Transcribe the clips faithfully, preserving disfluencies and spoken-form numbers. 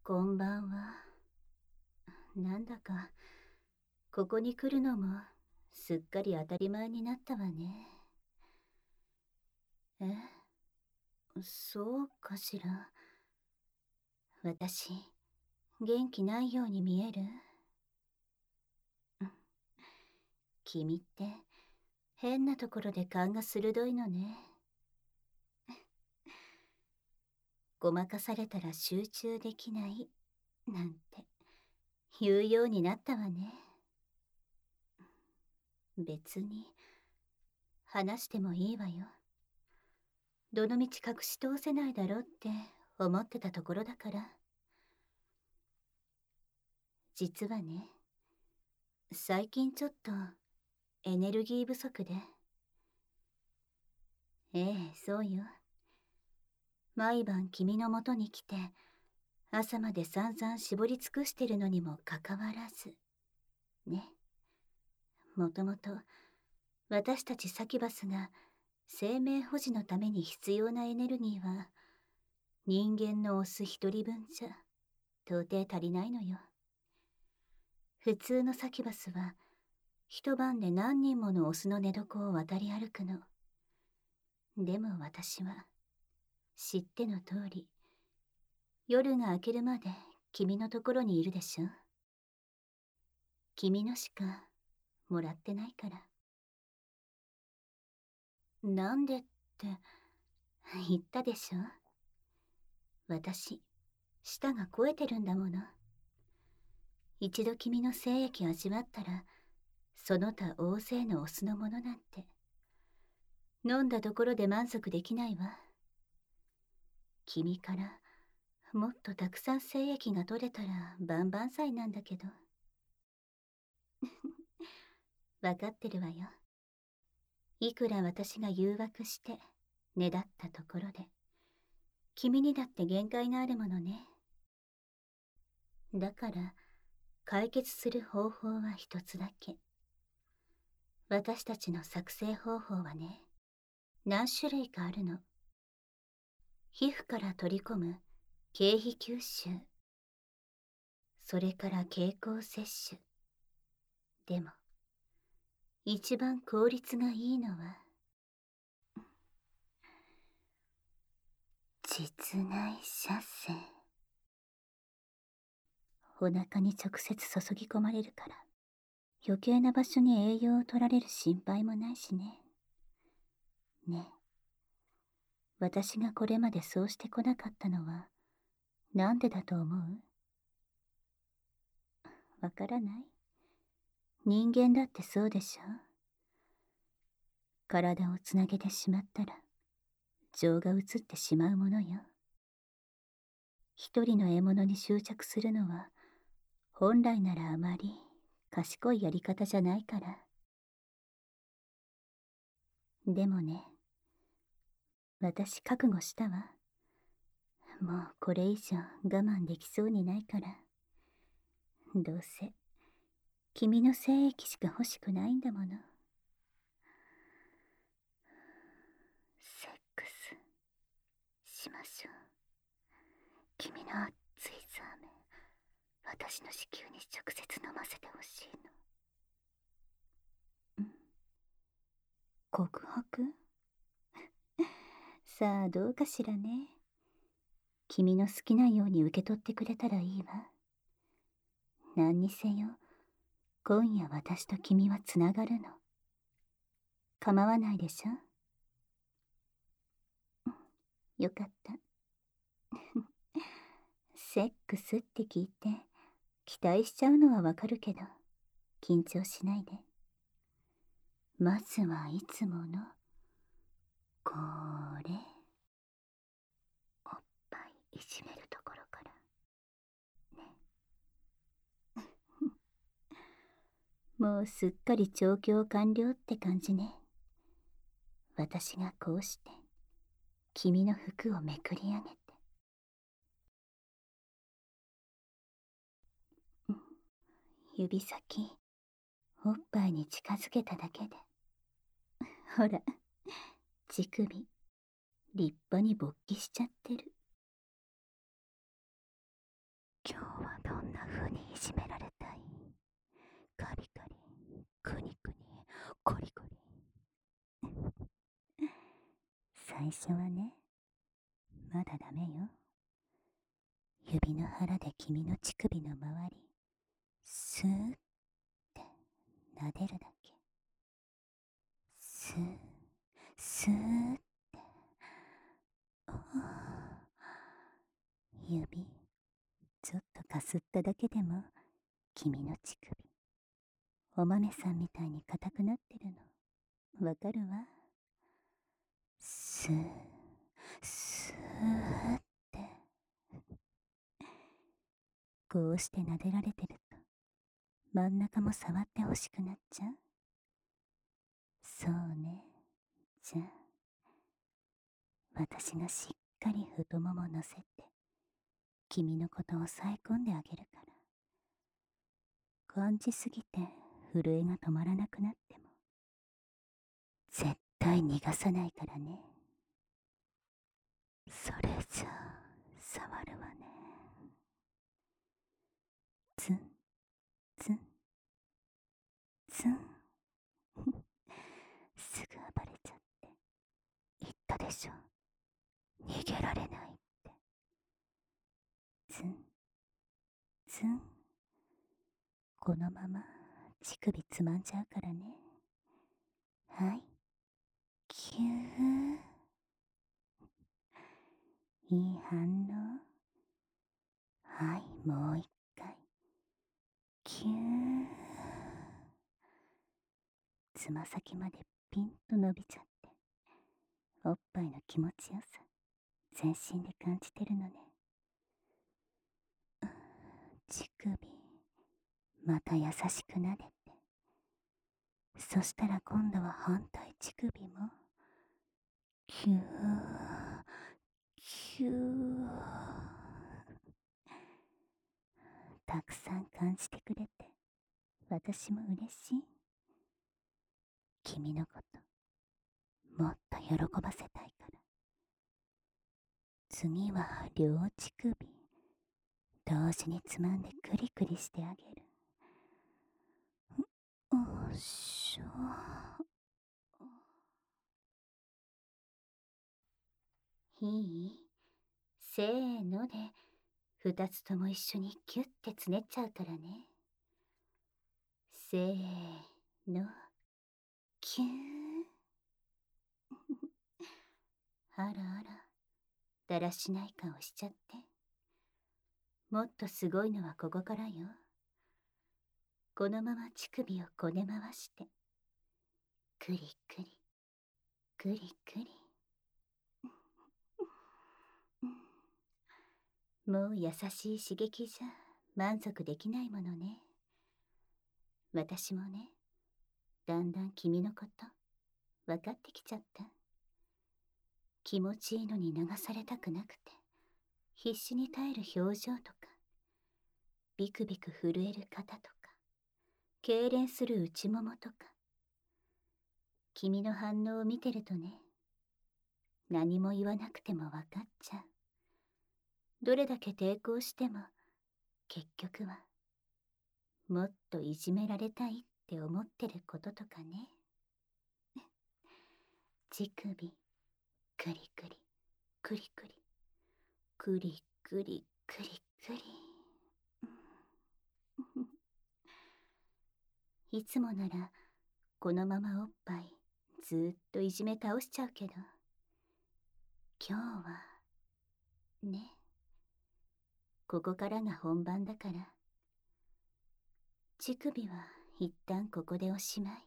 こんばんは。なんだか、ここに来るのも、すっかり当たり前になったわね。え、そうかしら。私、元気ないように見える？うん、君って、変なところで勘が鋭いのね。ごまかされたら集中できない、なんて、言うようになったわね。別に、話してもいいわよ。どのみち隠し通せないだろうって思ってたところだから。実はね、最近ちょっとエネルギー不足で。ええ、そうよ。毎晩君のもとに来て、朝まで散々絞り尽くしてるのにもかかわらず。ね。もともと、私たちサキュバスが生命保持のために必要なエネルギーは、人間のオス一人分じゃ、到底足りないのよ。普通のサキュバスは、一晩で何人ものオスの寝床を渡り歩くの。でも私は、知っての通り、夜が明けるまで君のところにいるでしょ。君のしかもらってないから。なんでって言ったでしょ。私、舌が肥えてるんだもの。一度君の精液味わったら、その他大勢のオスのものなんて、飲んだところで満足できないわ。君から、もっとたくさん精液が取れたら万々歳なんだけど。わかってるわよ。いくら私が誘惑して、ねだったところで、君にだって限界があるものね。だから、解決する方法は一つだけ。私たちの作成方法はね、何種類かあるの。皮膚から取り込む経皮吸収。それから経口摂取。でも、一番効率がいいのは、実内射精。お腹に直接注ぎ込まれるから、余計な場所に栄養を取られる心配もないしね。ねえ、私がこれまでそうしてこなかったのは、なんでだと思う？わからない？人間だってそうでしょ？体をつなげてしまったら、情が移ってしまうものよ。一人の獲物に執着するのは、本来ならあまり賢いやり方じゃないから。でもね、私覚悟したわ。もうこれ以上我慢できそうにないから。どうせ、君の精液しか欲しくないんだもの。セックス、しましょう。君の熱いザーメン、私の子宮に直接飲ませてほしいの。ん？告白？さあ、どうかしらね。君の好きなように受け取ってくれたらいいわ。何にせよ、今夜私と君はつながるの。構わないでしょ？よかった。セックスって聞いて、期待しちゃうのはわかるけど、緊張しないで。まずはいつもの、これ。おっぱいいじめるところから。ね。もうすっかり調教完了って感じね。私がこうして、君の服をめくり上げて。うん、指先、おっぱいに近づけただけで。ほら、乳首、立派に勃起しちゃってる。 じめられたい。カリカリ、クニクニ、コリコリ。最初はね、まだダメよ。指の腹で君の乳首の周り、スーって撫でるだけ。スー、スーって。おー、指、ちょっとかすっただけでも、君の乳首、お豆さんみたいに硬くなってるの。わかるわ。スー、スーって。こうして撫でられてると、真ん中も触ってほしくなっちゃう。そうね。じゃあ、私がしっかり太もも乗せて、君のことを抑え込んであげるから。感じすぎて震えが止まらなくなっても、絶対逃がさないからね。それじゃあ、触るわね。ツン、ツン、ツン。すぐ暴れちゃって。言ったでしょ。逃げられないって。ツン、ツン。このまま乳首つまんじゃうからね。はい。キュー。いい反応。はい、もう一回。キュー。つま先までピンと伸びちゃって、おっぱいの気持ちよさ、全身で感じてるのね。乳首、また優しく撫でて。そしたら今度は反対乳首も、キュー、キュー。たくさん感じてくれて、私も嬉しい。君のこと、もっと喜ばせたいから。次は両乳首、同時につまんでクリクリしてあげる。おっしょ。いい？せーので、二つとも一緒にキュッてつねっちゃうからね。せーの、キュー。あらあら、だらしない顔しちゃって。もっとすごいのはここからよ。このまま乳首をこね回して、くりくり、くりくり。もう優しい刺激じゃ満足できないものね。私もね、だんだん君のこと分かってきちゃった。気持ちいいのに流されたくなくて、必死に耐える表情とか、ビクビク震える肩とか、痙攣する内ももとか、君の反応を見てるとね、何も言わなくても分かっちゃう。どれだけ抵抗しても、結局は、もっといじめられたいって思ってることとかね。乳首、くりくり、くりくり、くりくり、くりくり。いつもなら、このままおっぱい、ずーっといじめ倒しちゃうけど、今日は、ね、ここからが本番だから、乳首は一旦ここでおしまい。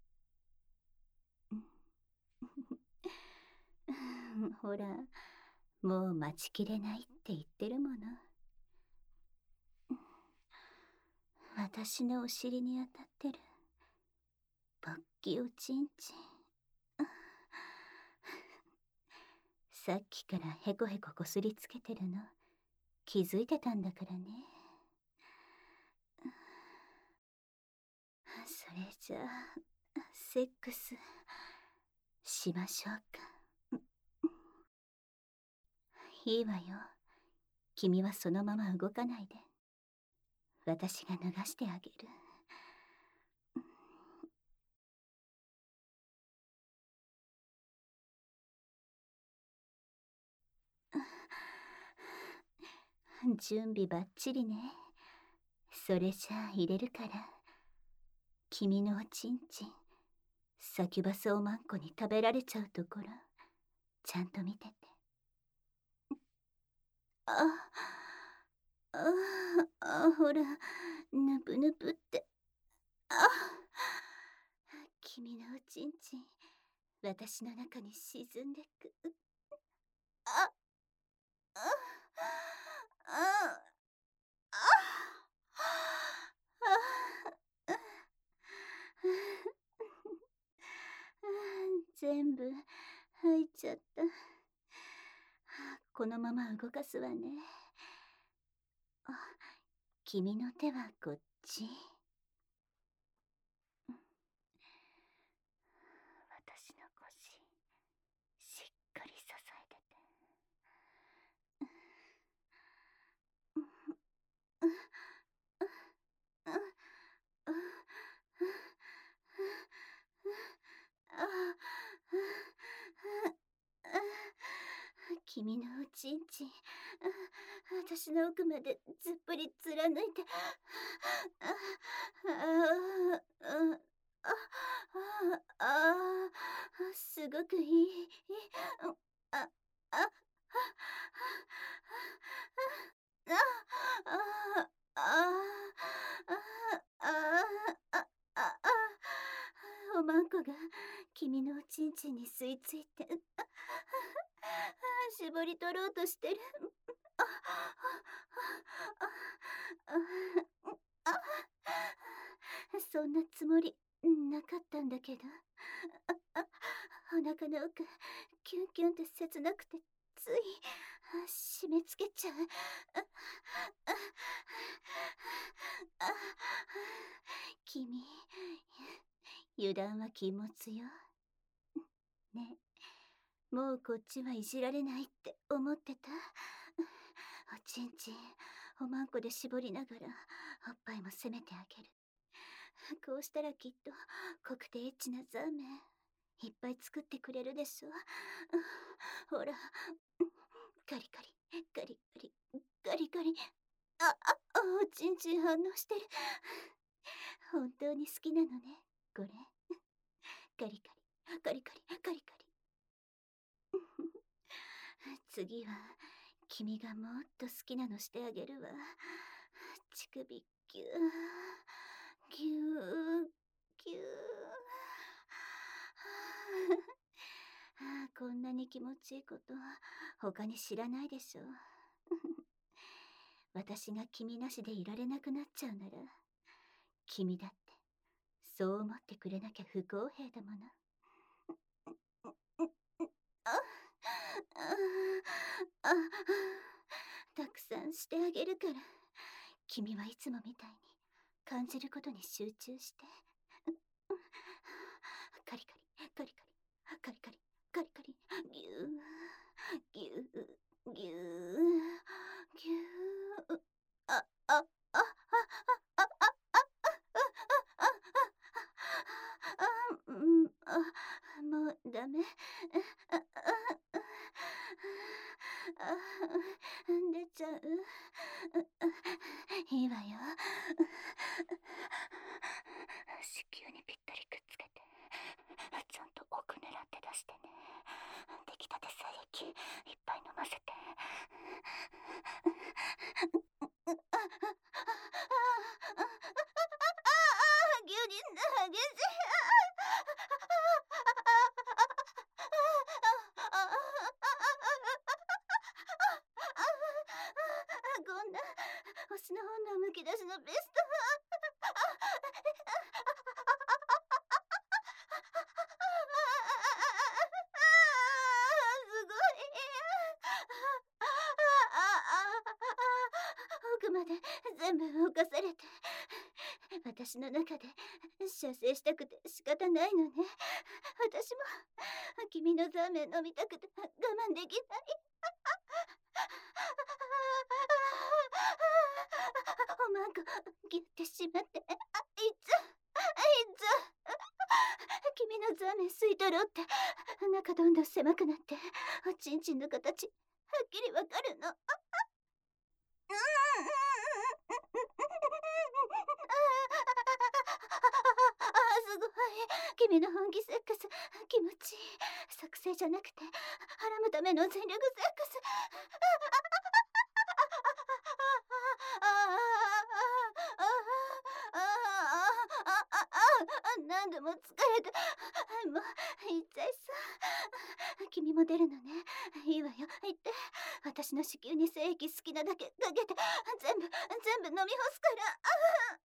ほら、もう待ちきれないって言ってるもの。私のお尻に当たってる。ポッキおちんちん。さっきからヘコヘコこすりつけてるの気づいてたんだからね。それじゃあセックスしましょうか。いいわよ。君はそのまま動かないで。 私が脱がしてあげる。準備ばっちりね。それじゃあ入れるから。君のおちんちん、サキュバスおまんこに食べられちゃうところ、ちゃんと見てて。あ、あ、あ、ほら、ぬぷぬぷって。あ、君のおちんちん、私の中に沈んでく。あ、あ、あ、あ、あ、全部入っちゃった。このまま動かすわね。あ、君の手はこっち。私の腰、しっかり支えてて。君のおちんちん、私の奥までずっぷり貫いて。ああああ、すごくいい。ああああああああおまんこが君のおちんちんに吸い付いて絞り取ろうとしてる。そんなつもりなかったんだけど、お腹の奥キュンキュンって切なくてつい締め付けちゃう。君、油断は禁物よ。ね、もうこっちはいじられないって思ってた。おちんちんおまんこで絞りながらおっぱいも攻めてあげる。こうしたらきっと濃くてエッチなザーメンいっぱい作ってくれるでしょ。ほら、カリカリカリカリカリカリ。ああ、おちんちん反応してる。本当に好きなのね、これ。カリカリカリカリカリカリ。次は君がもっと好きなのしてあげるわ。乳首ギューギューギュー。こんなに気持ちいいこと他に知らないでしょ。私が君なしでいられなくなっちゃうなら、君だってそう思ってくれなきゃ不公平だもの。ああ、たくさんしてあげるから、君はいつもみたいに感じることに集中して。カリカリカリカリカリカリカリカリギューギューギューギュー。ああああああああ、うん、あ、もうダメ。あああ、出ちゃう。いいわよ。子宮にぴったりくっつけて、ちゃんと奥狙って出してね。出来たて精液いっぱい飲ませて。牛乳投げて。こんな星の本能むき出しのベスト。すごい。奥まで全部動かされて、私の中で射精したくて仕方ないのね。私も君のザーメン飲みたくて我慢できない。おまんこき合ってしまって、あ、いつ、あ、いつ、君のザーメン吸い取ろうって、中どんどん狭くなって、おちんちんの形、はっきりわかるの。あ、あ、うん、うん、うん、うん、ああ、すごい。君の本気セックス、気持ちいい。作成じゃなくて、はらむための全力セックス。ああ、ああ、ああ、ああ、ああ、ああ、ああ、何度も疲れた。もう、言っちゃいそう。君も出るのね。いいわよ、言って。私の子宮に精液好きなだけかけて、全部、全部飲み干すから。ああ。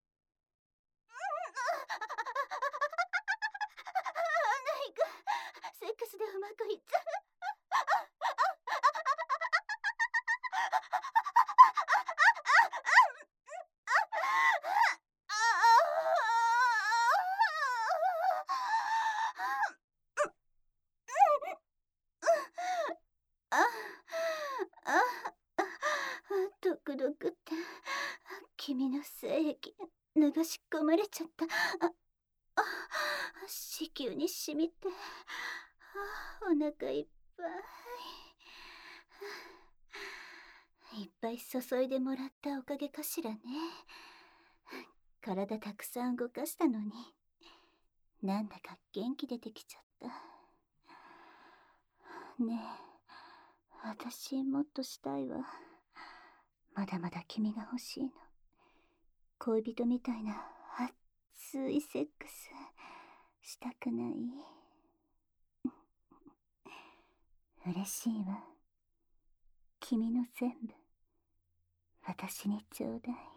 ないか。セックスでうまくいっちゃう。ああ、あ、毒々って、君の精液、流し込まれちゃった。あ、あ、子宮に染みて、あ、お腹いっぱい。いっぱい注いでもらったおかげかしらね。体たくさん動かしたのに、なんだか元気出てきちゃった。ねえ、私もっとしたいわ。まだまだ君が欲しいの。恋人みたいな熱いセックスしたくない？嬉しいわ。君の全部私にちょうだい。